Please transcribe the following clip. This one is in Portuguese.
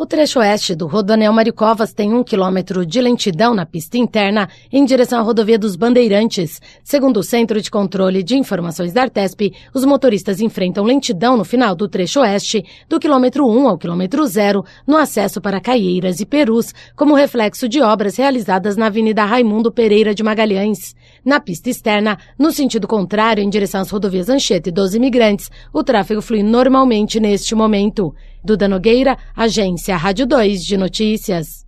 O trecho oeste do Rodoanel Mário Covas tem 1 quilômetro de lentidão na pista interna em direção à rodovia dos Bandeirantes. Segundo o Centro de Controle de Informações da Artesp, os motoristas enfrentam lentidão no final do trecho oeste, do quilômetro 1 ao quilômetro 0, no acesso para Caieiras e Perus, como reflexo de obras realizadas na Avenida Raimundo Pereira de Magalhães. Na pista externa, no sentido contrário em direção às rodovias Anchieta e dos Imigrantes, o tráfego flui normalmente neste momento. Duda Nogueira, Agência Rádio 2 de Notícias.